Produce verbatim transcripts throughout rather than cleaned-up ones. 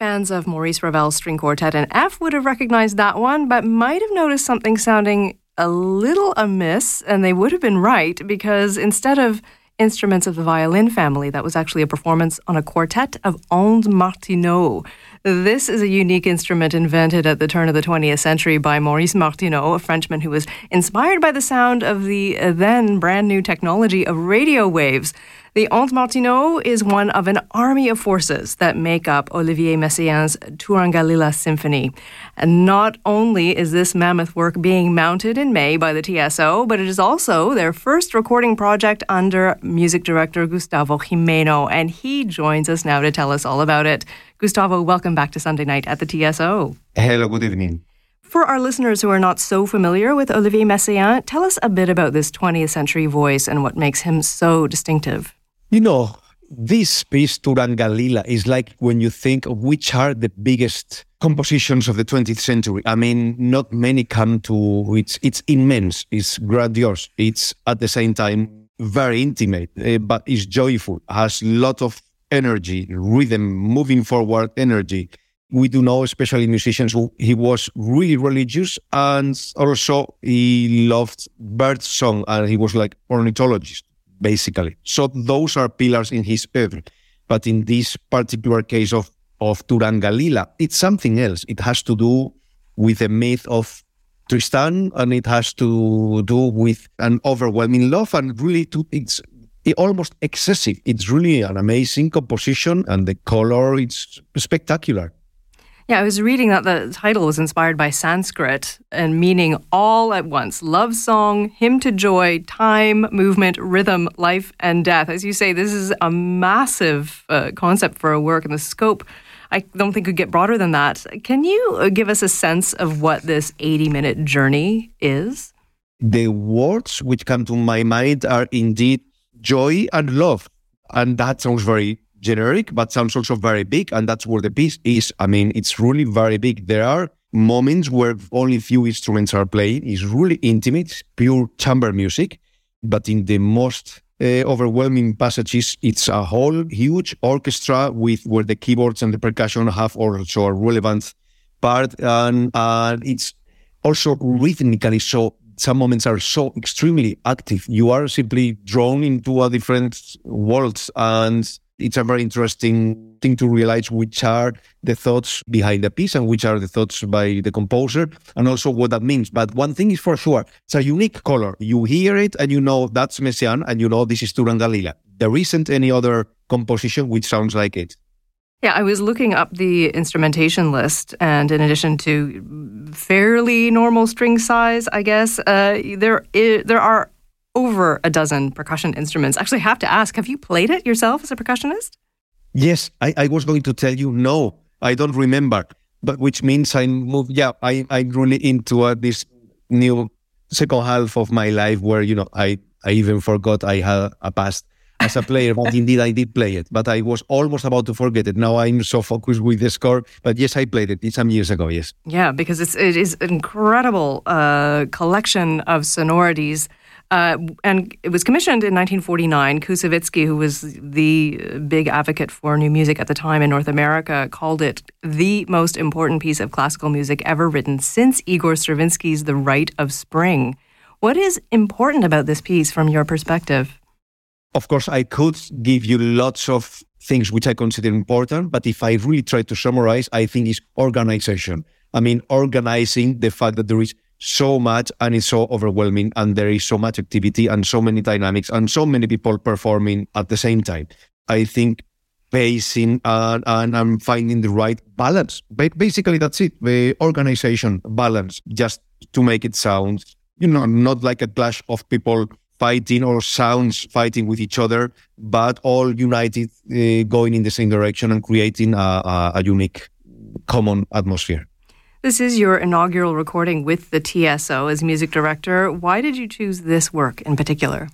Fans of Maurice Ravel's String Quartet in F would have recognized that one, but might have noticed something sounding a little amiss, and they would have been right, because instead of instruments of the violin family, that was actually a performance on a quartet of Ondes Martineau. This is a unique instrument invented at the turn of the twentieth century by Maurice Martineau, a Frenchman who was inspired by the sound of the then brand new technology of radio waves. The Ondes Martineau is one of an army of forces that make up Olivier Messiaen's Turangalila Symphony. And not only is this mammoth work being mounted in May by the T S O, but it is also their first recording project under music director Gustavo Gimeno, and he joins us now to tell us all about it. Gustavo, welcome back to Sunday Night at the T S O. Hello, good evening. For our listeners who are not so familiar with Olivier Messiaen, tell us a bit about this twentieth century voice and what makes him so distinctive. You know, this piece, Turangalila, is like when you think of which are the biggest compositions of the twentieth century. I mean, not many come to, it's, it's immense, it's grandiose, it's at the same time very intimate, uh, but it's joyful, has a lot of energy, rhythm, moving forward energy. We do know, especially musicians, who he was really religious, and also he loved bird song, and he was like ornithologist, basically. So those are pillars in his oeuvre. But in this particular case of, of Turangalila, it's something else. It has to do with the myth of Tristan, and it has to do with an overwhelming love, and really to, it's almost excessive. It's really an amazing composition, and the color, it's spectacular. Yeah, I was reading that the title was inspired by Sanskrit and meaning all at once. Love song, hymn to joy, time, movement, rhythm, life, and death. As you say, this is a massive uh, concept for a work, and the scope, I don't think, could get broader than that. Can you give us a sense of what this eighty-minute journey is? The words which come to my mind are indeed joy and love. And that sounds very generic, but sounds also very big, and that's where the piece is. I mean, it's really very big. There are moments where only few instruments are playing. It's really intimate, pure chamber music, but in the most uh, overwhelming passages, it's a whole huge orchestra with where the keyboards and the percussion have also a relevant part, and, and it's also rhythmically so. Some moments are so extremely active. You are simply drawn into a different world, and it's a very interesting thing to realize which are the thoughts behind the piece and which are the thoughts by the composer, and also what that means. But one thing is for sure, it's a unique color. You hear it and you know that's Messiaen, and you know this is Turangalila. There isn't any other composition which sounds like it. Yeah, I was looking up the instrumentation list, and in addition to fairly normal string size, I guess, uh, there is, there are over a dozen percussion instruments. Actually, I have to ask, have you played it yourself as a percussionist? Yes, I, I was going to tell you, no, I don't remember, but which means I moved, yeah, I, I'm really into uh, this new second half of my life where, you know, I, I even forgot I had a past as a player, but indeed I did play it, but I was almost about to forget it. Now I'm so focused with the score, but yes, I played it some years ago, yes. Yeah, because it's, it is an incredible uh, collection of sonorities. Uh, and it was commissioned in nineteen forty-nine. Koussevitzky, who was the big advocate for new music at the time in North America, called it the most important piece of classical music ever written since Igor Stravinsky's The Rite of Spring. What is important about this piece from your perspective? Of course, I could give you lots of things which I consider important, but if I really try to summarize, I think it's organization. I mean, organizing the fact that there is so much and it's so overwhelming, and there is so much activity and so many dynamics and so many people performing at the same time. I think pacing and, and, and finding the right balance. Basically, that's it. The organization, balance, just to make it sound, you know, not like a clash of people fighting or sounds fighting with each other, but all united, uh, going in the same direction and creating a, a, a unique common atmosphere. This is your inaugural recording with the T S O as music director. Why did you choose this work in particular?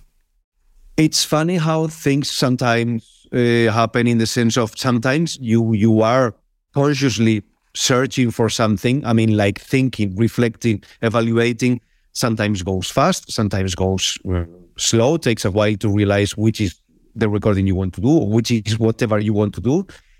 It's funny how things sometimes uh, happen, in the sense of sometimes you you are consciously searching for something. I mean, like thinking, reflecting, evaluating. Sometimes goes fast, sometimes goes uh, slow. Takes a while to realize which is the recording you want to do, or which is whatever you want to do.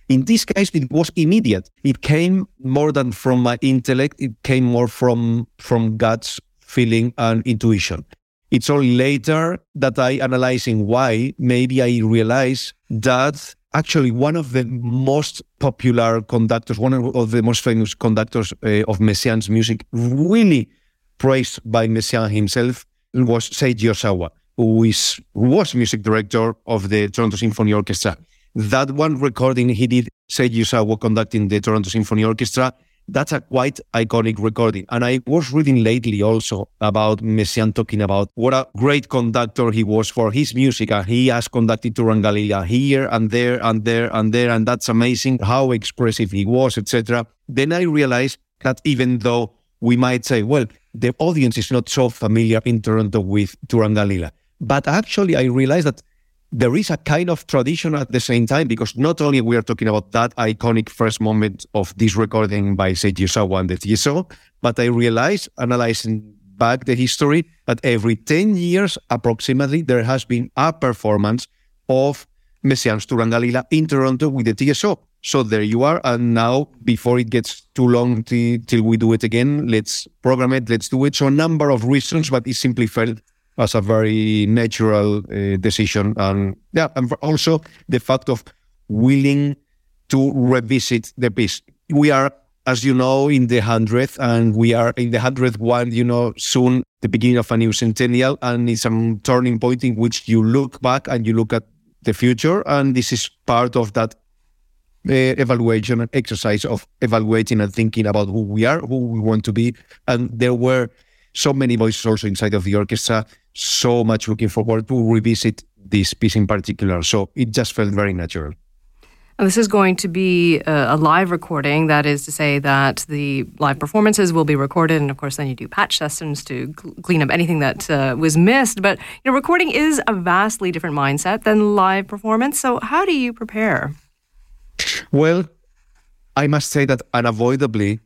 In this case, it was immediate. It came more than from my intellect. It came more from, from God's feeling and intuition. It's only later that I, analyzing why, maybe I realized that actually one of the most popular conductors, one of the most famous conductors uh, of Messiaen's music, really praised by Messiaen himself, was Seiji Osawa, who is who was music director of the Toronto Symphony Orchestra. That one recording he did, Seiji Osawa conducting the Toronto Symphony Orchestra, that's a quite iconic recording. And I was reading lately also about Messiaen talking about what a great conductor he was for his music. And he has conducted Turangalila here and there and there and there. And that's amazing how expressive he was, et cetera. Then I realized that even though we might say, well, the audience is not so familiar in Toronto with Turangalila, but actually I realized that there is a kind of tradition at the same time, because not only we are talking about that iconic first moment of this recording by Seiji Osawa and the T S O, but I realized, analyzing back the history, that every ten years approximately, there has been a performance of Messiaen's Turangalila in Toronto with the T S O. So there you are. And now, before it gets too long t- till we do it again, let's program it, let's do it. So a number of reasons, but it simply felt as a very natural uh, decision. And yeah, and also the fact of willing to revisit the piece. We are, as you know, in the hundredth, and we are in the hundredth one, you know, soon the beginning of a new centennial, and it's a turning point in which you look back and you look at the future. And this is part of that uh, evaluation and exercise of evaluating and thinking about who we are, who we want to be. And there were so many voices also inside of the orchestra, so much looking forward to revisit this piece in particular. So it just felt very natural. And this is going to be a, a live recording. That is to say that the live performances will be recorded, and of course then you do patch sessions to cl- clean up anything that uh, was missed. But you know, recording is a vastly different mindset than live performance. So how do you prepare? Well, I must say that unavoidably,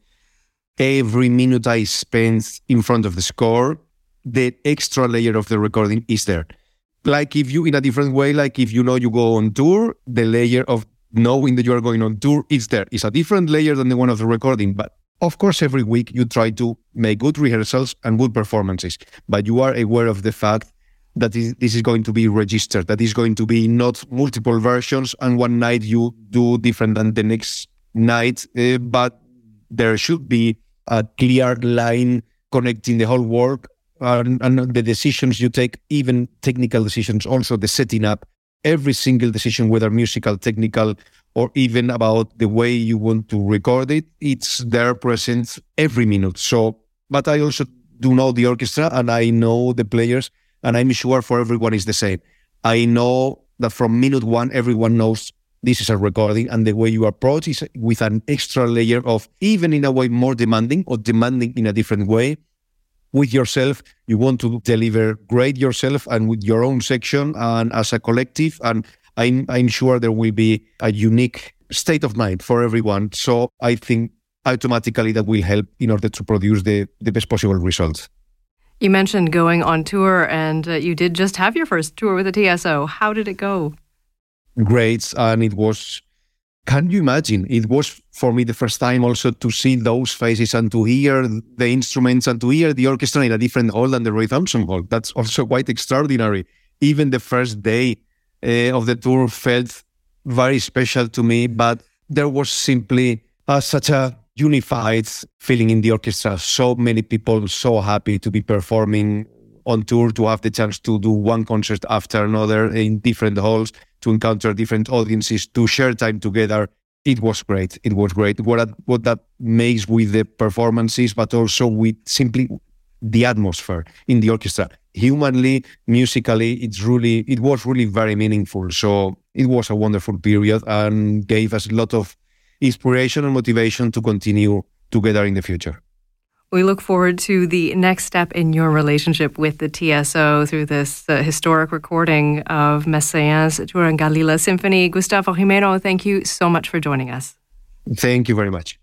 every minute I spend in front of the score, the extra layer of the recording is there. Like if you, in a different way, like if you know you go on tour, the layer of knowing that you are going on tour is there. It's a different layer than the one of the recording. But of course, every week you try to make good rehearsals and good performances. But you are aware of the fact that this is going to be registered, that is going to be not multiple versions, and one night you do different than the next night. Uh, but there should be a clear line connecting the whole work. And, and the decisions you take, even technical decisions, also the setting up, every single decision, whether musical, technical, or even about the way you want to record it, it's there present every minute. So, but I also do know the orchestra and I know the players, and I'm sure for everyone is the same. I know that from minute one, everyone knows this is a recording, and the way you approach is with an extra layer of, even in a way more demanding, or demanding in a different way. With yourself, you want to deliver great yourself and with your own section and as a collective. And I'm, I'm sure there will be a unique state of mind for everyone. So I think automatically that will help in order to produce the, the best possible results. You mentioned going on tour, and uh, you did just have your first tour with the T S O. How did it go? Great. And it was, can you imagine? It was for me the first time also to see those faces and to hear the instruments and to hear the orchestra in a different hall than the Roy Thompson Hall. That's also quite extraordinary. Even the first day uh, of the tour felt very special to me, but there was simply uh, such a unified feeling in the orchestra. So many people so happy to be performing on tour, to have the chance to do one concert after another in different halls, to encounter different audiences, to share time together. It was great. It was great. What, what that makes with the performances, but also with simply the atmosphere in the orchestra. Humanly, musically, it's really, it was really very meaningful. So it was a wonderful period and gave us a lot of inspiration and motivation to continue together in the future. We look forward to the next step in your relationship with the T S O through this uh, historic recording of Messiaen's Turangalila Symphony. Gustavo Gimeno, thank you so much for joining us. Thank you very much.